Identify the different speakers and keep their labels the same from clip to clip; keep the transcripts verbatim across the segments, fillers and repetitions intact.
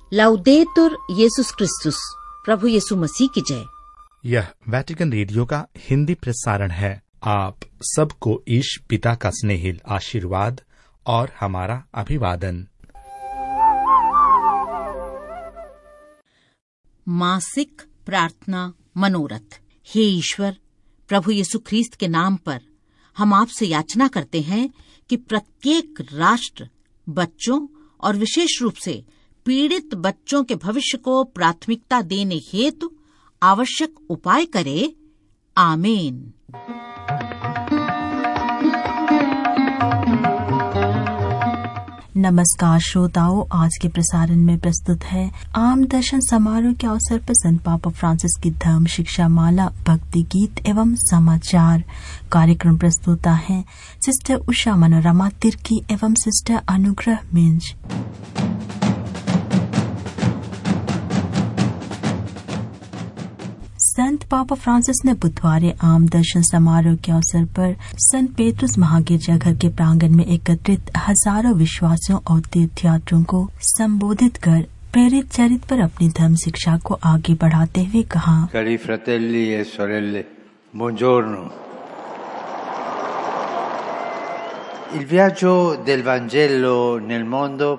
Speaker 1: लाउदेतुर येसुस क्रिस्तुस, प्रभु यीशु मसीह की जय।
Speaker 2: यह वेटिकन रेडियो का हिंदी प्रसारण है। आप सबको ईश पिता का स्नेहिल आशीर्वाद और हमारा अभिवादन।
Speaker 1: मासिक प्रार्थना मनोरथ। हे ईश्वर, प्रभु यीशु ख्रीस्त के नाम पर हम आपसे याचना करते हैं कि प्रत्येक राष्ट्र बच्चों और विशेष रूप से पीड़ित बच्चों के भविष्य को प्राथमिकता देने हेतु आवश्यक उपाय करे। आमीन।
Speaker 3: नमस्कार श्रोताओं, आज के प्रसारण में प्रस्तुत है आम दर्शन समारोह के अवसर पर संत पापा फ्रांसिस की धर्म शिक्षा माला, भक्ति गीत एवं समाचार। कार्यक्रम प्रस्तुता है सिस्टर उषा मनोरमा तिर्की एवं सिस्टर अनुग्रह मिंज। संत पापा फ्रांसिस ने बुधवार आम दर्शन समारोह के अवसर पर संत पेट्रुस महागिरजाघर के प्रांगण में एकत्रित हजारों विश्वासियों और तीर्थयात्रियों को संबोधित कर प्रेरित चरित्र पर अपनी धर्म शिक्षा को आगे बढ़ाते हुए कहा,
Speaker 4: Cari fratelli e sorelle, buongiorno. Il viaggio del Vangelo nel mondo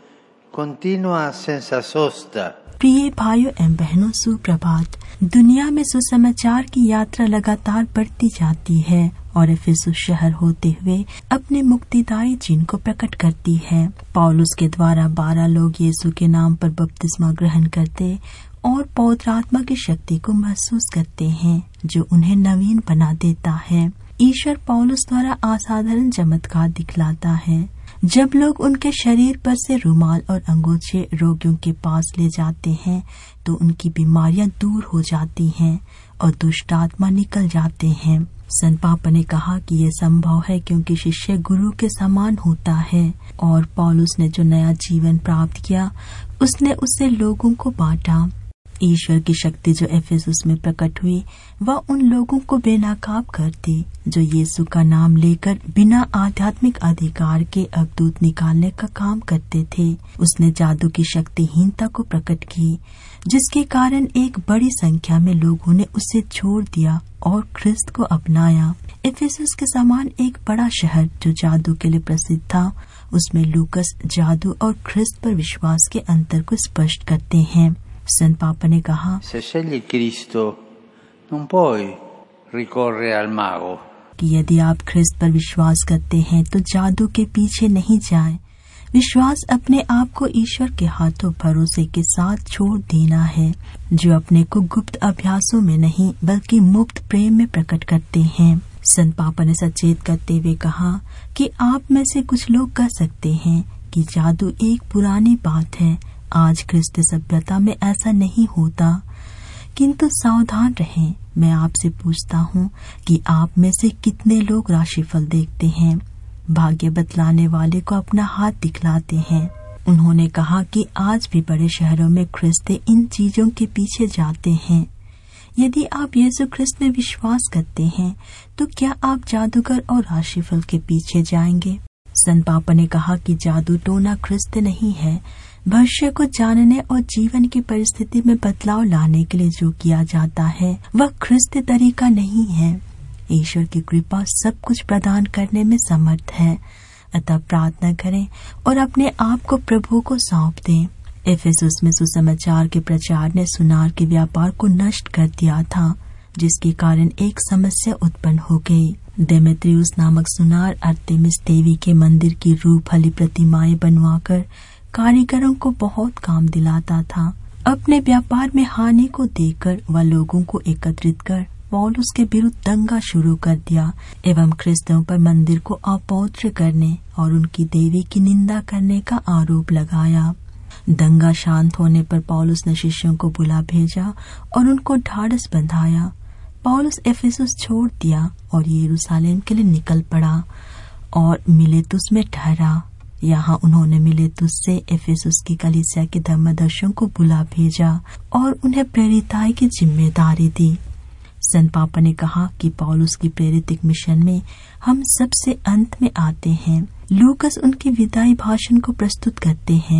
Speaker 4: continua senza sosta.
Speaker 3: प्रिय भाइयों एवं बहनों, सुप्रभात। दुनिया में सुसमाचार की यात्रा लगातार बढ़ती जाती है और इफिसुस शहर होते हुए अपने मुक्तिदायी चिन्ह को प्रकट करती है। पौलुस के द्वारा बारह लोग यीशु के नाम पर बपतिस्मा ग्रहण करते और पवित्र आत्मा की शक्ति को महसूस करते हैं, जो उन्हें नवीन बना देता है। ईश्वर पौलुस द्वारा असाधारण चमत्कार दिखलाता है। जब लोग उनके शरीर पर से रुमाल और अंगूछे रोगियों के पास ले जाते हैं तो उनकी बीमारियां दूर हो जाती हैं और दुष्ट आत्मा निकल जाते हैं। संत पापा ने कहा कि यह संभव है क्योंकि शिष्य गुरु के समान होता है और पौलुस ने जो नया जीवन प्राप्त किया उसने उससे लोगों को बांटा। ईश्वर की शक्ति जो एफेसुस में प्रकट हुई वह उन लोगों को बेनकाब कर दी जो यीशु का नाम लेकर बिना आध्यात्मिक अधिकार के अवधूत निकालने का काम करते थे। उसने जादू की शक्तिहीनता को प्रकट की, जिसके कारण एक बड़ी संख्या में लोगों ने उसे छोड़ दिया और ख्रिस्त को अपनाया। एफेसुस के समान एक बड़ा शहर जो जादू के लिए प्रसिद्ध था, उसमें लूकस जादू और ख्रिस्त पर विश्वास के अंतर को स्पष्ट करते हैं। संत पापा ने कहा,
Speaker 4: Se scegli Cristo, non puoi ricorrere al mago.
Speaker 3: कि यदि आप ख्रिस्त पर विश्वास करते हैं तो जादू के पीछे नहीं जाएं। विश्वास अपने आप को ईश्वर के हाथों भरोसे के साथ छोड़ देना है, जो अपने को गुप्त अभ्यासों में नहीं बल्कि मुक्त प्रेम में प्रकट करते हैं। संत पापा ने सचेत करते हुए कहा कि आप में से कुछ लोग कह सकते हैं कि जादू एक पुरानी बात है। आज ख्रिस्त सभ्यता में ऐसा नहीं होता, किंतु सावधान रहें। मैं आपसे पूछता हूँ कि आप में से कितने लोग राशिफल देखते हैं, भाग्य बतलाने वाले को अपना हाथ दिखलाते हैं। उन्होंने कहा कि आज भी बड़े शहरों में ख्रिस्त इन चीजों के पीछे जाते हैं। यदि आप यीशु ख्रिस्त में विश्वास करते हैं तो क्या आप जादूगर और राशिफल के पीछे जाएंगे? संत पापा ने कहा कि जादू टोना ख्रिस्त नहीं है। भविष्य को जानने और जीवन की परिस्थिति में बदलाव लाने के लिए जो किया जाता है वह ख्रिस्त तरीका नहीं है। ईश्वर की कृपा सब कुछ प्रदान करने में समर्थ है, अतः प्रार्थना करें और अपने आप को प्रभु को सौंप दें। एफेसुस में सुसमाचार के प्रचार ने सुनार के व्यापार को नष्ट कर दिया था, जिसके कारण एक समस्या उत्पन्न हो गई। डेमेत्रियुस नामक सुनार अर्तेमिस देवी के मंदिर की रूपहली प्रतिमाएं बनवाकर कारीगरों को बहुत काम दिलाता था। अपने व्यापार में हानि को देखकर वह लोगों को एकत्रित कर पौलुस के विरुद्ध दंगा शुरू कर दिया एवं ख्रिस्तों पर मंदिर को अपवित्र करने और उनकी देवी की निंदा करने का आरोप लगाया। दंगा शांत होने पर पौलुस ने शिष्यों को बुला भेजा और उनको ढाढ़स बंधाया। पौलुस एफेसुस छोड़ दिया और यरूशलेम के लिए निकल पड़ा और मिलेतुस में ठहरा। यहाँ उन्होंने मिलेतुस से एफेसुस की कलीसिया के धर्मदर्शियों को बुला भेजा और उन्हें प्रेरिताई की जिम्मेदारी दी। संत पापा ने कहा कि पौलुस की प्रेरित मिशन में हम सबसे अंत में आते हैं। लूकस उनके विदाई भाषण को प्रस्तुत करते हैं।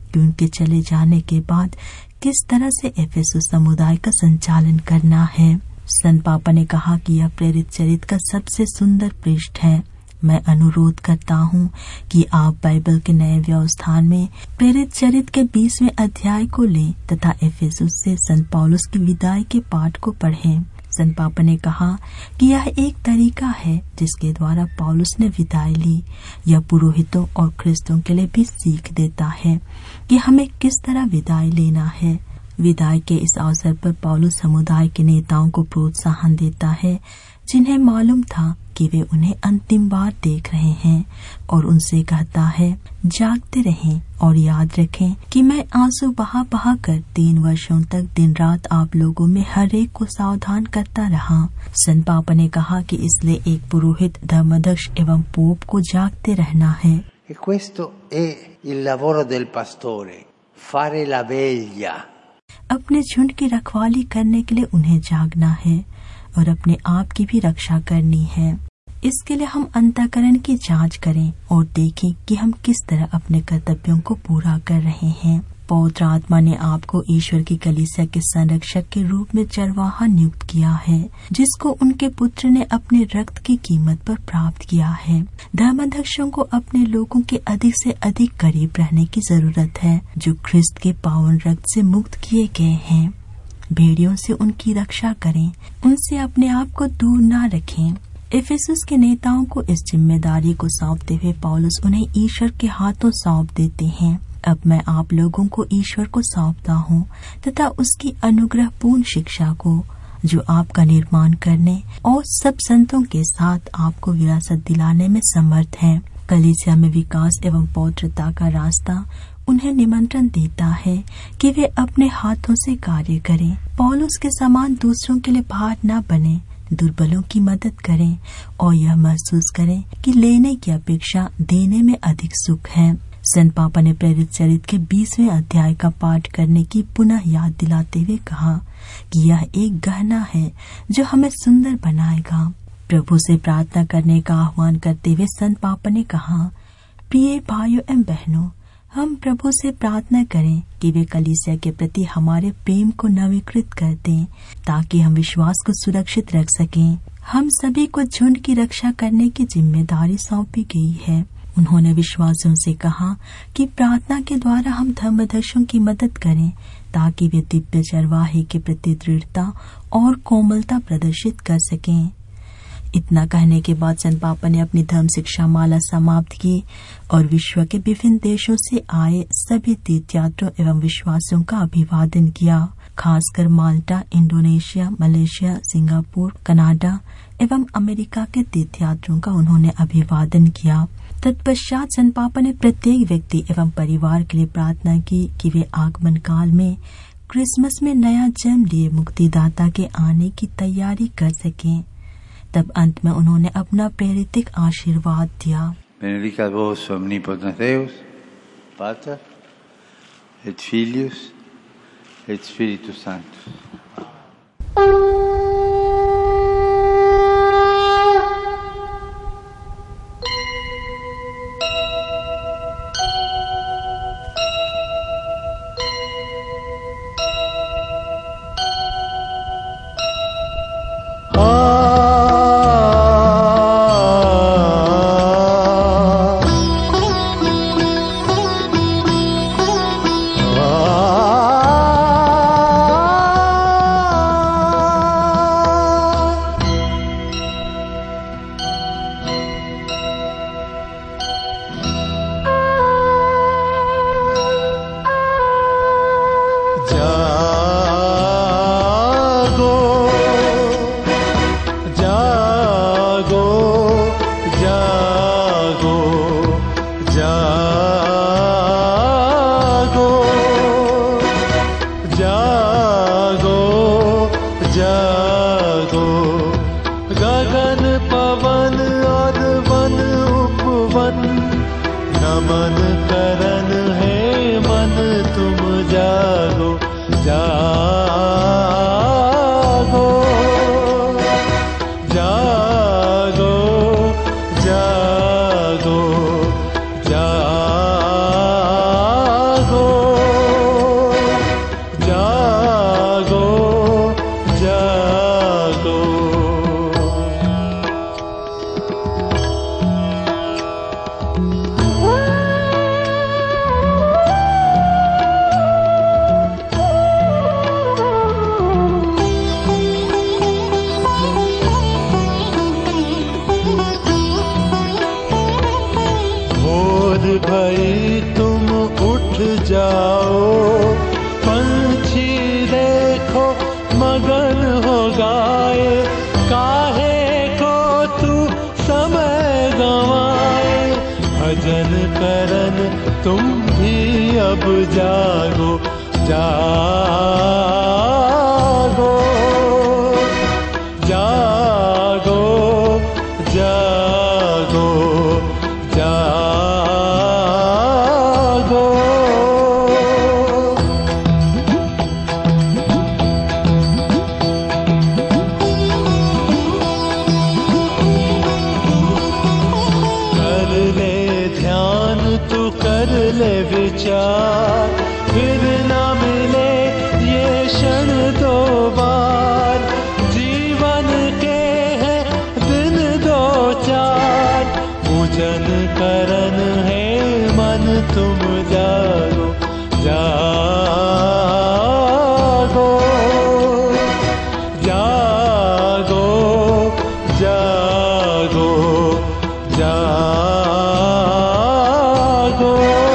Speaker 3: कि उनके चले जाने के बाद किस तरह से एफेसुस समुदाय का संचालन करना है। संत पापा ने कहा कि यह प्रेरित चरित्र का सबसे सुंदर पृष्ठ है। मैं अनुरोध करता हूँ कि आप बाइबल के नए व्यवस्थान में प्रेरित चरित्र के बीसवें अध्याय को लें तथा एफेसुस से संत पौलुस की विदाई के पाठ को पढ़ें। संत पापा ने कहा कि यह एक तरीका है जिसके द्वारा पौलुस ने विदाई ली। यह पुरोहितों और ख्रिस्तों के लिए भी सीख देता है कि हमें किस तरह विदाई लेना है। विदाई के इस अवसर पर पौलुस समुदाय के नेताओं को प्रोत्साहन देता है जिन्हें मालूम था कि वे उन्हें अंतिम बार देख रहे हैं, और उनसे कहता है, जागते रहें और याद रखें कि मैं आंसू बहा बहा कर तीन वर्षों तक दिन रात आप लोगों में हर एक को सावधान करता रहा। संत पापा ने कहा कि इसलिए एक पुरोहित, धर्माध्यक्ष एवं पोप को जागते रहना है।
Speaker 4: E questo è il lavoro del pastore, fare la veglia.
Speaker 3: अपने झुंड की रखवाली करने के लिए उन्हें जागना है और अपने आप की भी रक्षा करनी है। इसके लिए हम अंतःकरण की जांच करें और देखें कि हम किस तरह अपने कर्तव्यों को पूरा कर रहे हैं। पवित्र आत्मा ने आपको ईश्वर की कलीसिया के संरक्षक के रूप में चरवाहा नियुक्त किया है, जिसको उनके पुत्र ने अपने रक्त की कीमत पर प्राप्त किया है। धर्माध्यक्षों को अपने लोगों के अधिक से अधिक करीब रहने की जरूरत है, जो ख्रिस्त के पावन रक्त से मुक्त किए गए हैं। भेड़ियों से उनकी रक्षा करें, उनसे अपने आप को दूर न रखें। एफेसुस के नेताओं को इस जिम्मेदारी को सौंपते हुए पौलुस उन्हें ईश्वर के हाथों सौंप देते हैं। अब मैं आप लोगों को ईश्वर को सौंपता हूँ तथा उसकी अनुग्रहपूर्ण शिक्षा को, जो आपका निर्माण करने और सब संतों के साथ आपको विरासत दिलाने में समर्थ है। कलीसिया में विकास एवं पवित्रता का रास्ता उन्हें निमंत्रण देता है कि वे अपने हाथों से कार्य करें। पौलुस के समान दूसरों के लिए भार न बने, दुर्बलों की मदद करें और यह महसूस करें कि लेने की अपेक्षा देने में अधिक सुख है। संत पापा ने प्रेरित चरित्र के बीसवें अध्याय का पाठ करने की पुनः याद दिलाते हुए कहा कि यह एक गहना है जो हमें सुंदर बनाएगा। प्रभु से प्रार्थना करने का आह्वान करते हुए संत पापा ने कहा, प्रिय भाइयों एवं बहनों, हम प्रभु से प्रार्थना करें कि वे कलीसिया के प्रति हमारे प्रेम को नवीकृत कर दें, ताकि हम विश्वास को सुरक्षित रख सकें। हम सभी को झुंड की रक्षा करने की जिम्मेदारी सौंपी गई है। उन्होंने विश्वासियों से कहा कि प्रार्थना के द्वारा हम धर्माध्यक्षों की मदद करें, ताकि वे दिव्य चरवाहे के प्रति दृढ़ता और कोमलता प्रदर्शित कर सकें। इतना कहने के बाद संत पापा ने अपनी धर्म शिक्षा माला समाप्त की और विश्व के विभिन्न देशों से आए सभी तीर्थयात्रियों एवं विश्वासियों का अभिवादन किया। खासकर Malta, Indonesia, Malaysia, Singapore, Canada एवं अमेरिका के तीर्थयात्रियों का उन्होंने अभिवादन किया। तत्पश्चात संत पापा ने प्रत्येक व्यक्ति एवं परिवार के लिए प्रार्थना की कि वे आगमन काल में क्रिसमस में नया जन्म लिए मुक्तिदाता के आने की तैयारी कर सकें। तब अंत में उन्होंने अपना प्रेरितिक आशीर्वाद दिया।
Speaker 4: Benedicat vos omnipotens Deus, Pater et Filius et Spiritus Sanctus.
Speaker 5: नमन करन है मन तुम जागो जागो जागो जागो जागो तुम भी अब जागो जागो जागो जागो जागो। कर ले ध्यान तू कर ले विचार, फिर ना मिले ये क्षण दो बार। जीवन के है दिन दो चार, पूजन करन है मन तुम जागो जागो जागो जागो जागो।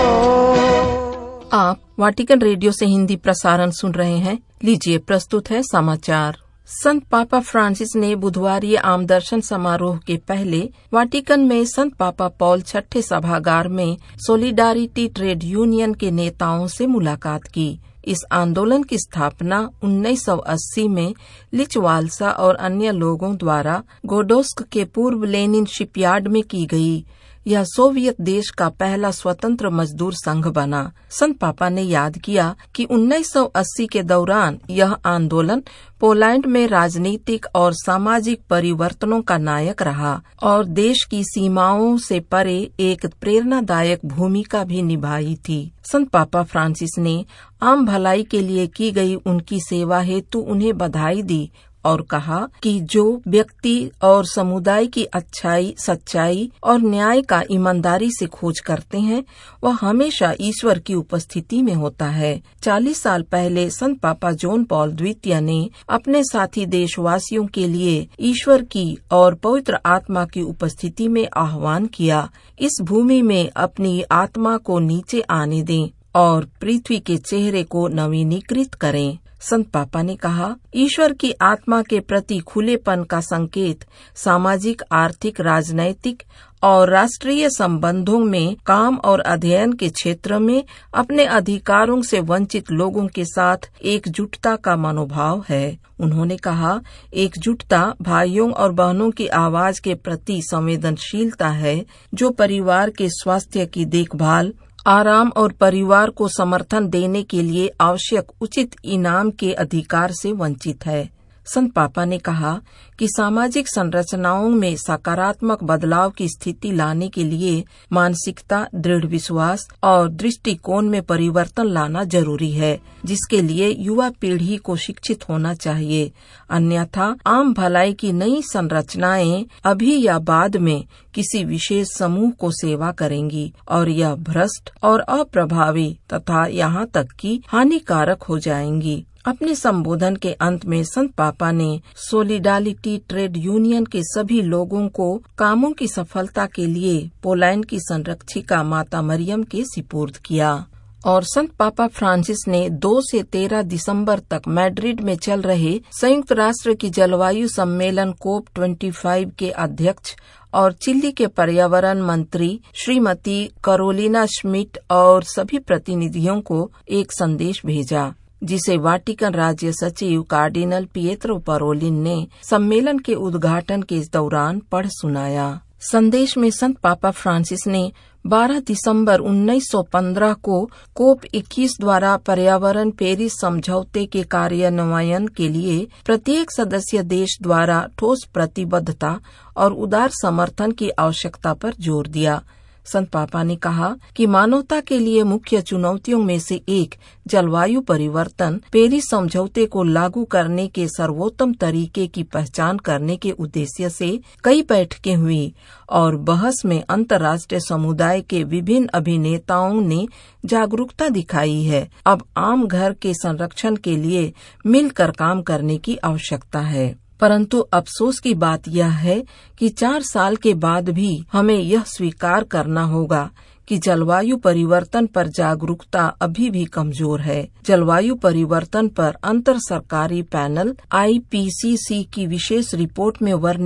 Speaker 6: आप वाटिकन रेडियो से हिंदी प्रसारण सुन रहे हैं। लीजिए प्रस्तुत है समाचार। संत पापा फ्रांसिस ने बुधवार आम दर्शन समारोह के पहले वाटिकन में संत पापा पॉल छठे सभागार में सोलिडारिटी ट्रेड यूनियन के नेताओं से मुलाकात की। इस आंदोलन की स्थापना उन्नीस सौ अस्सी में लिच वाल्सा और अन्य लोगों द्वारा गोडोस्क के पूर्व लेनिन शिपयार्ड में की गई। यह सोवियत देश का पहला स्वतंत्र मजदूर संघ बना। संत पापा ने याद किया कि उन्नीस सौ अस्सी के दौरान यह आंदोलन पोलैंड में राजनीतिक और सामाजिक परिवर्तनों का नायक रहा और देश की सीमाओं से परे एक प्रेरणादायक भूमिका भी निभाई थी। संत पापा फ्रांसिस ने आम भलाई के लिए की गई उनकी सेवा हेतु उन्हें बधाई दी और कहा कि जो व्यक्ति और समुदाय की अच्छाई, सच्चाई और न्याय का ईमानदारी से खोज करते हैं, वह हमेशा ईश्वर की उपस्थिति में होता है। चालीस साल पहले संत पापा जॉन पॉल द्वितीय ने अपने साथी देशवासियों के लिए ईश्वर की और पवित्र आत्मा की उपस्थिति में आह्वान किया। इस भूमि में अपनी आत्मा को नीचे आने दें और पृथ्वी के चेहरे को नवीनीकृत करें। संत पापा ने कहा, ईश्वर की आत्मा के प्रति खुलेपन का संकेत सामाजिक, आर्थिक, राजनैतिक और राष्ट्रीय संबंधों में काम और अध्ययन के क्षेत्र में अपने अधिकारों से वंचित लोगों के साथ एकजुटता का मनोभाव है। उन्होंने कहा, एकजुटता भाइयों और बहनों की आवाज के प्रति संवेदनशीलता है जो परिवार के स्वास्थ्य की देखभाल, आराम और परिवार को समर्थन देने के लिए आवश्यक उचित इनाम के अधिकार से वंचित है। संत पापा ने कहा कि सामाजिक संरचनाओं में सकारात्मक बदलाव की स्थिति लाने के लिए मानसिकता, दृढ़ विश्वास और दृष्टिकोण में परिवर्तन लाना जरूरी है, जिसके लिए युवा पीढ़ी को शिक्षित होना चाहिए। अन्यथा आम भलाई की नई संरचनाएं अभी या बाद में किसी विशेष समूह को सेवा करेंगी और यह भ्रष्ट और अप्रभावी तथा यहाँ तक कि हानिकारक हो जाएंगी। अपने संबोधन के अंत में संत पापा ने सोलिडारिटी ट्रेड यूनियन के सभी लोगों को कामों की सफलता के लिए पोलैंड की संरक्षिका माता मरियम के सिपुर्द किया। और संत पापा फ्रांसिस ने दो से तेरह दिसंबर तक मैड्रिड में चल रहे संयुक्त राष्ट्र की जलवायु सम्मेलन कोप पच्चीस के अध्यक्ष और चिली के पर्यावरण मंत्री श्रीमती कैरोलिना श्मिट और सभी प्रतिनिधियों को एक संदेश भेजा, जिसे वाटिकन राज्य सचिव कार्डिनल पिएत्रो पारोलिन ने सम्मेलन के उद्घाटन के दौरान पढ़ सुनाया। संदेश में संत पापा फ्रांसिस ने बारह दिसंबर उन्नीस सौ पंद्रह को कोप इक्कीस द्वारा पर्यावरण पेरिस समझौते के कार्यान्वयन के लिए प्रत्येक सदस्य देश द्वारा ठोस प्रतिबद्धता और उदार समर्थन की आवश्यकता पर जोर दिया। संत पापा ने कहा कि मानवता के लिए मुख्य चुनौतियों में से एक जलवायु परिवर्तन पेरिस समझौते को लागू करने के सर्वोत्तम तरीके की पहचान करने के उद्देश्य से कई बैठकें हुई और बहस में अंतर्राष्ट्रीय समुदाय के विभिन्न अभिनेताओं ने जागरूकता दिखाई है। अब आम घर के संरक्षण के लिए मिलकर काम करने की आवश्यकता है। परंतु अफसोस की बात यह है कि चार साल के बाद भी हमें यह स्वीकार करना होगा कि जलवायु परिवर्तन पर जागरूकता अभी भी कमजोर है। जलवायु परिवर्तन पर अंतर सरकारी पैनल आई पी सी सी की विशेष रिपोर्ट में वर्णित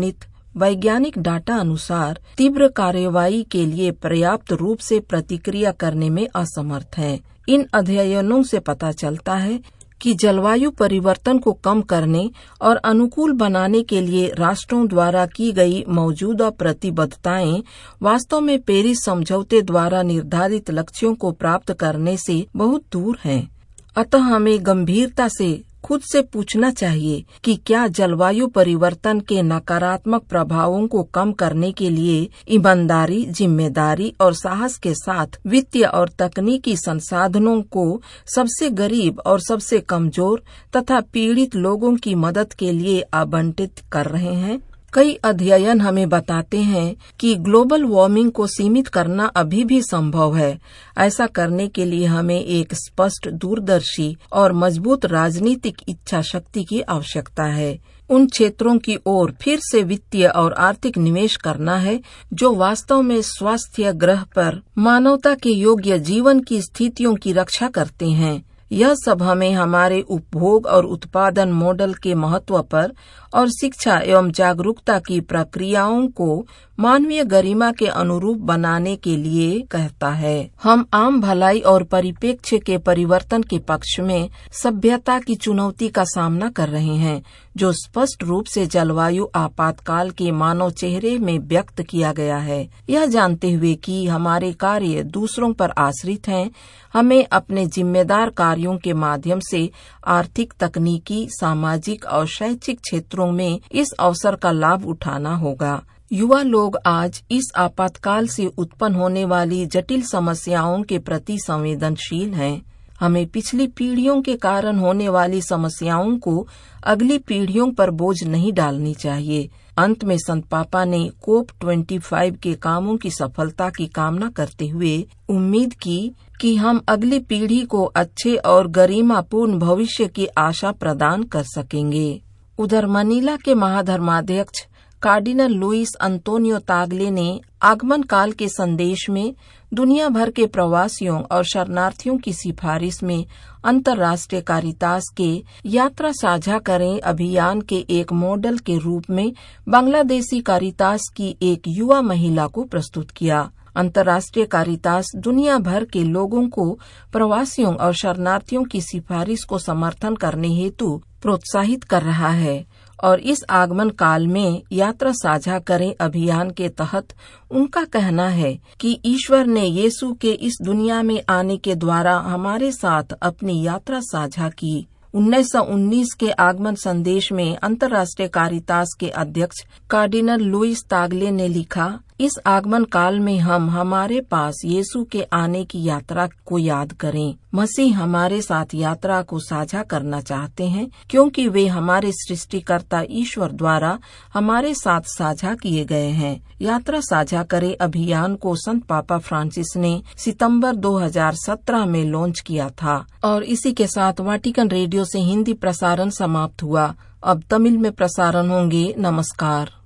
Speaker 6: वैज्ञानिक डाटा अनुसार तीव्र कार्यवाही के लिए पर्याप्त रूप से प्रतिक्रिया करने में असमर्थ हैं। इन अध्ययनों से पता चलता है कि जलवायु परिवर्तन को कम करने और अनुकूल बनाने के लिए राष्ट्रों द्वारा की गई मौजूदा प्रतिबद्धताएं वास्तव में पेरिस समझौते द्वारा निर्धारित लक्ष्यों को प्राप्त करने से बहुत दूर हैं। अतः हमें गंभीरता से खुद से पूछना चाहिए कि क्या जलवायु परिवर्तन के नकारात्मक प्रभावों को कम करने के लिए ईमानदारी, जिम्मेदारी और साहस के साथ वित्तीय और तकनीकी संसाधनों को सबसे गरीब और सबसे कमजोर तथा पीड़ित लोगों की मदद के लिए आवंटित कर रहे हैं। कई अध्ययन हमें बताते हैं कि ग्लोबल वार्मिंग को सीमित करना अभी भी संभव है। ऐसा करने के लिए हमें एक स्पष्ट, दूरदर्शी और मजबूत राजनीतिक इच्छा शक्ति की आवश्यकता है। उन क्षेत्रों की ओर फिर से वित्तीय और आर्थिक निवेश करना है जो वास्तव में स्वास्थ्य ग्रह पर मानवता के योग्य जीवन की स्थितियों की रक्षा करते हैं। यह सब हमें हमारे उपभोग और उत्पादन मॉडल के महत्व पर और शिक्षा एवं जागरूकता की प्रक्रियाओं को मानवीय गरिमा के अनुरूप बनाने के लिए कहता है। हम आम भलाई और परिप्रेक्ष्य के परिवर्तन के पक्ष में सभ्यता की चुनौती का सामना कर रहे हैं, जो स्पष्ट रूप से जलवायु आपातकाल के मानव चेहरे में व्यक्त किया गया है। यह जानते हुए कि हमारे कार्य दूसरों पर आश्रित हैं, हमें अपने जिम्मेदार कार्यों के माध्यम से आर्थिक, तकनीकी, सामाजिक और शैक्षिक क्षेत्रों में इस अवसर का लाभ उठाना होगा। युवा लोग आज इस आपातकाल से उत्पन्न होने वाली जटिल समस्याओं के प्रति संवेदनशील हैं। हमें पिछली पीढ़ियों के कारण होने वाली समस्याओं को अगली पीढ़ियों पर बोझ नहीं डालनी चाहिए। अंत में संत पापा ने कोप पच्चीस के कामों की सफलता की कामना करते हुए उम्मीद की कि हम अगली पीढ़ी को अच्छे और गरिमापूर्ण भविष्य की आशा प्रदान कर सकेंगे। उधर मनीला के महाधर्माध्यक्ष कार्डिनल लुइस अंतोनियो तागले ने आगमन काल के संदेश में दुनिया भर के प्रवासियों और शरणार्थियों की सिफारिश में अंतर्राष्ट्रीय कारितास के यात्रा साझा करें अभियान के एक मॉडल के रूप में बांग्लादेशी कारितास की एक युवा महिला को प्रस्तुत किया। अंतर्राष्ट्रीय कारितास दुनिया भर के लोगों को प्रवासियों और शरणार्थियों की सिफारिश को समर्थन करने हेतु प्रोत्साहित कर रहा है और इस आगमन काल में यात्रा साझा करें अभियान के तहत उनका कहना है कि ईश्वर ने यीशु के इस दुनिया में आने के द्वारा हमारे साथ अपनी यात्रा साझा की। उन्नीस सौ उन्नीस के आगमन संदेश में अंतर्राष्ट्रीय कारितास के अध्यक्ष कार्डिनल लुइस तागले ने लिखा, इस आगमन काल में हम हमारे पास यीशु के आने की यात्रा को याद करें। मसीह हमारे साथ यात्रा को साझा करना चाहते हैं क्योंकि वे हमारे सृष्टिकर्ता ईश्वर द्वारा हमारे साथ साझा किए गए हैं। यात्रा साझा करें अभियान को संत पापा फ्रांसिस ने सितंबर दो हज़ार सत्रह में लॉन्च किया था और इसी के साथ वाटिकन रेडियो से हिंदी प्रसारण समाप्त हुआ। अब तमिल में प्रसारण होंगे। नमस्कार।